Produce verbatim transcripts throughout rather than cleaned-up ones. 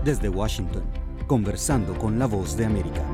Desde Washington, conversando con la Voz de América.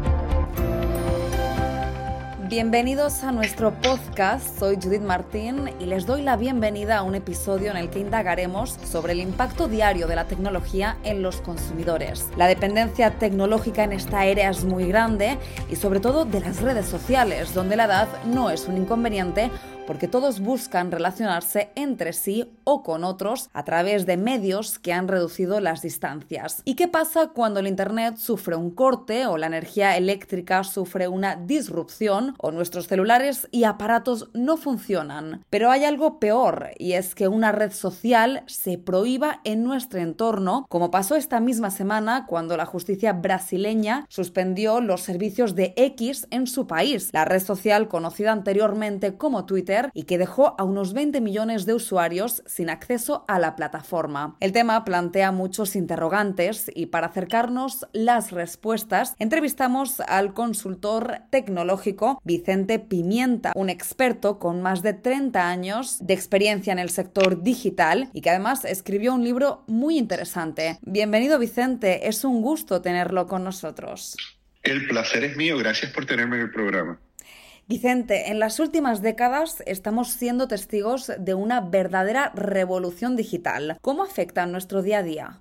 Bienvenidos a nuestro podcast, soy Judith Martín y les doy la bienvenida a un episodio en el que indagaremos sobre el impacto diario de la tecnología en los consumidores. La dependencia tecnológica en esta era es muy grande y sobre todo de las redes sociales, donde la edad no es un inconveniente porque todos buscan relacionarse entre sí o con otros a través de medios que han reducido las distancias. ¿Y qué pasa cuando el Internet sufre un corte o la energía eléctrica sufre una disrupción o nuestros celulares y aparatos no funcionan? Pero hay algo peor, y es que una red social se prohíba en nuestro entorno, como pasó esta misma semana cuando la justicia brasileña suspendió los servicios de X en su país, la red social conocida anteriormente como Twitter, y que dejó a unos veinte millones de usuarios sin acceso a la plataforma. El tema plantea muchos interrogantes y para acercarnos las respuestas entrevistamos al consultor tecnológico Vicente Pimienta, un experto con más de treinta años de experiencia en el sector digital y que además escribió un libro muy interesante. Bienvenido, Vicente, es un gusto tenerlo con nosotros. El placer es mío, gracias por tenerme en el programa. Vicente, en las últimas décadas estamos siendo testigos de una verdadera revolución digital. ¿Cómo afecta a nuestro día a día?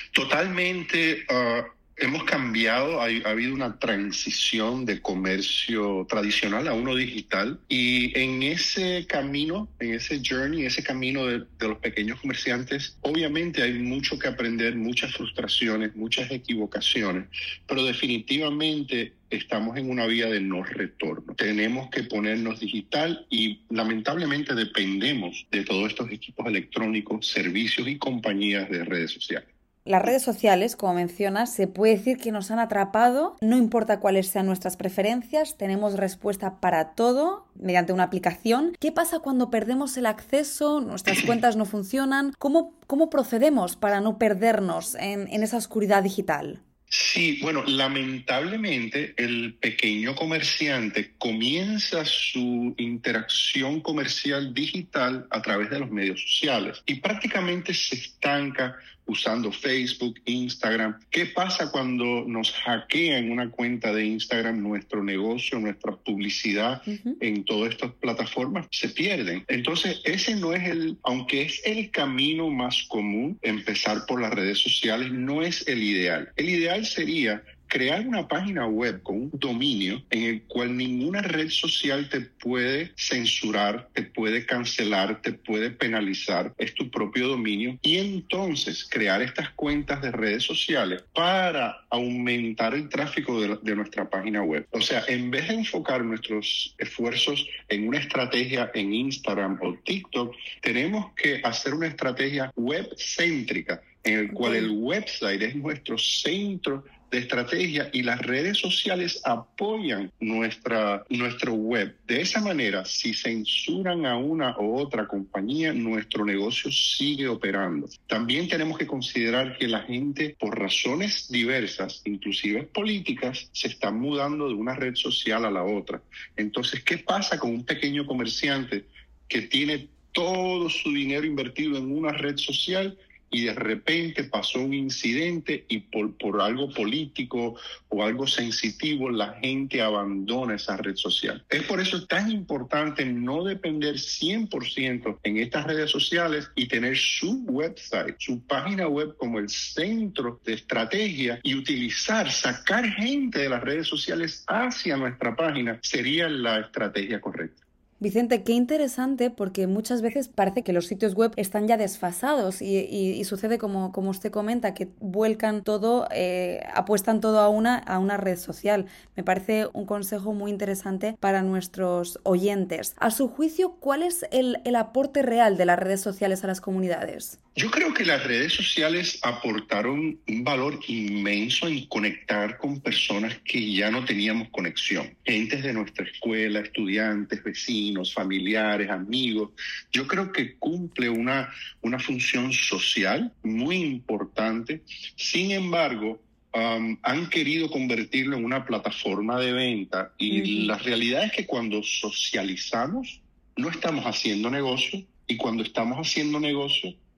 Totalmente. Uh, hemos cambiado, ha, ha habido una transición de comercio tradicional a uno digital y en ese camino, en ese journey, ese camino de, de los pequeños comerciantes, obviamente hay mucho que aprender, muchas frustraciones, muchas equivocaciones, pero definitivamente estamos en una vía de no retorno. Tenemos que ponernos digital y lamentablemente dependemos de todos estos equipos electrónicos, servicios y compañías de redes sociales. Las redes sociales, como mencionas, se puede decir que nos han atrapado, no importa cuáles sean nuestras preferencias, tenemos respuesta para todo mediante una aplicación. ¿Qué pasa cuando perdemos el acceso, nuestras cuentas no funcionan? ¿Cómo, cómo procedemos para no perdernos en, en esa oscuridad digital? Sí, bueno, lamentablemente el pequeño comerciante comienza su interacción comercial digital a través de los medios sociales y prácticamente se estanca usando Facebook, Instagram. ¿Qué pasa cuando nos hackean una cuenta de Instagram? Nuestro negocio, nuestra publicidad uh-huh. en todas estas plataformas se pierden. Entonces, ese no es el, aunque es el camino más común, empezar por las redes sociales, no es el ideal. El ideal sería crear una página web con un dominio en el cual ninguna red social te puede censurar, te puede cancelar, te puede penalizar. Es tu propio dominio. Y entonces crear estas cuentas de redes sociales para aumentar el tráfico de, de nuestra página web. O sea, en vez de enfocar nuestros esfuerzos en una estrategia en Instagram o TikTok, tenemos que hacer una estrategia web céntrica en el cual el website es nuestro centro de estrategia y las redes sociales apoyan nuestra, nuestro web. De esa manera, si censuran a una u otra compañía, nuestro negocio sigue operando. También tenemos que considerar que la gente, por razones diversas, inclusive políticas, se está mudando de una red social a la otra. Entonces, ¿qué pasa con un pequeño comerciante que tiene todo su dinero invertido en una red social y de repente pasó un incidente y por, por algo político o algo sensitivo la gente abandona esa red social? Es por eso tan importante no depender cien por ciento en estas redes sociales y tener su website, su página web como el centro de estrategia y utilizar, sacar gente de las redes sociales hacia nuestra página sería la estrategia correcta. Vicente, qué interesante, porque muchas veces parece que los sitios web están ya desfasados y, y, y sucede como, como usted comenta, que vuelcan todo, eh, apuestan todo a una, a una red social. Me parece un consejo muy interesante para nuestros oyentes. A su juicio, ¿cuál es el, el aporte real de las redes sociales a las comunidades? Yo creo que las redes sociales aportaron un valor inmenso en conectar con personas que ya no teníamos conexión. Gentes de nuestra escuela, estudiantes, vecinos, familiares, amigos. Yo creo que cumple una, una función social muy importante. Sin embargo, Um, han querido convertirlo en una plataforma de venta y uh-huh. la realidad es que cuando socializamos no estamos haciendo negocio y cuando estamos haciendo negocio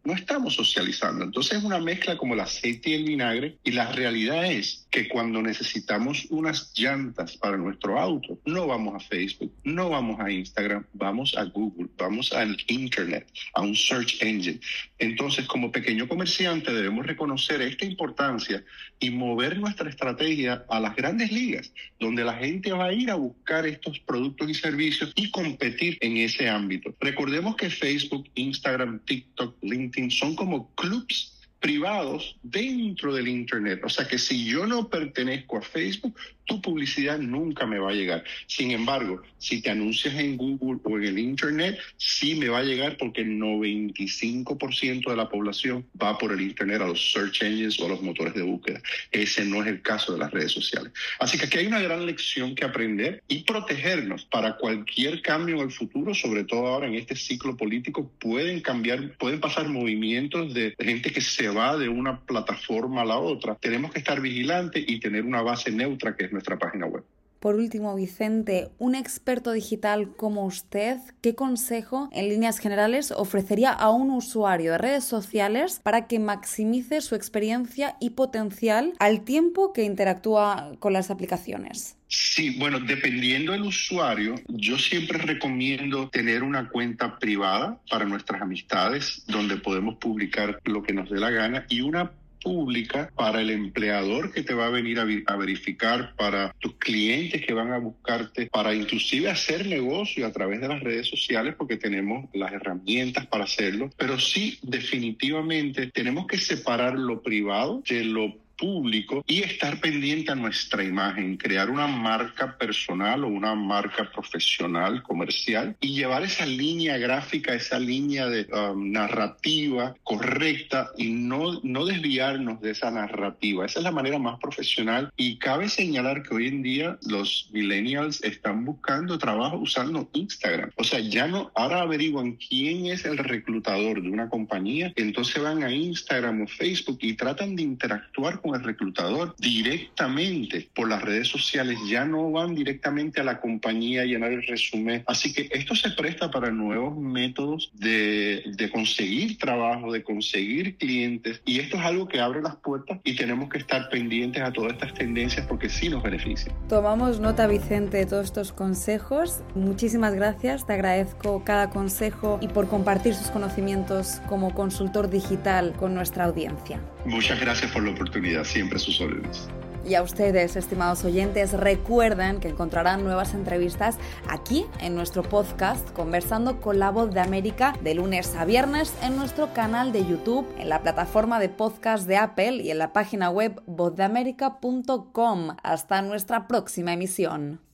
no estamos socializando. Entonces es una mezcla como el aceite y el vinagre, y la realidad es que cuando necesitamos unas llantas para nuestro auto, no vamos a Facebook, no vamos a Instagram, vamos a Google, vamos al Internet, a un search engine. Entonces, como pequeño comerciante debemos reconocer esta importancia y mover nuestra estrategia a las grandes ligas, donde la gente va a ir a buscar estos productos y servicios y competir en ese ámbito. Recordemos que Facebook, Instagram, TikTok, LinkedIn son como clubs privados dentro del Internet. O sea que si yo no pertenezco a Facebook, tu publicidad nunca me va a llegar. Sin embargo, si te anuncias en Google o en el Internet, sí me va a llegar, porque el noventa y cinco por ciento de la población va por el Internet a los search engines o a los motores de búsqueda. Ese no es el caso de las redes sociales. Así que aquí hay una gran lección que aprender y protegernos para cualquier cambio en el futuro, sobre todo ahora en este ciclo político. Pueden cambiar, pueden pasar movimientos de gente que se va de una plataforma a la otra. Tenemos que estar vigilantes y tener una base neutra, que es nuestra página web. Por último, Vicente, un experto digital como usted, ¿qué consejo en líneas generales ofrecería a un usuario de redes sociales para que maximice su experiencia y potencial al tiempo que interactúa con las aplicaciones? Sí, bueno, dependiendo del usuario, yo siempre recomiendo tener una cuenta privada para nuestras amistades, donde podemos publicar lo que nos dé la gana, y una pública para el empleador que te va a venir a, a verificar, para tus clientes que van a buscarte, para inclusive hacer negocio a través de las redes sociales, porque tenemos las herramientas para hacerlo. Pero sí, definitivamente tenemos que separar lo privado de lo público y estar pendiente a nuestra imagen, crear una marca personal o una marca profesional, comercial, y llevar esa línea gráfica, esa línea de um, narrativa correcta, y no, no desviarnos de esa narrativa. Esa es la manera más profesional, y cabe señalar que hoy en día los millennials están buscando trabajo usando Instagram. O sea, ya no, ahora averiguan quién es el reclutador de una compañía, entonces van a Instagram o Facebook y tratan de interactuar con el reclutador directamente por las redes sociales. Ya no van directamente a la compañía a llenar el resumen. Así que esto se presta para nuevos métodos de, de conseguir trabajo, de conseguir clientes, y esto es algo que abre las puertas, y tenemos que estar pendientes a todas estas tendencias, porque sí nos benefician. Tomamos nota, Vicente, de todos estos consejos. Muchísimas gracias, te agradezco cada consejo y por compartir sus conocimientos como consultor digital con nuestra audiencia. Muchas gracias por la oportunidad, siempre a sus órdenes. Y a ustedes, estimados oyentes, recuerden que encontrarán nuevas entrevistas aquí en nuestro podcast Conversando con la Voz de América, de lunes a viernes en nuestro canal de YouTube, en la plataforma de podcast de Apple y en la página web voz de américa punto com. Hasta nuestra próxima emisión.